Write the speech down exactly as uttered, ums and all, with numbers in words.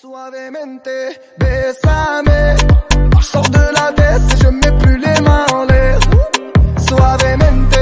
Suavemente, bésame. Je sors de la baisse et je mets plus les mains en l'air. Suavemente.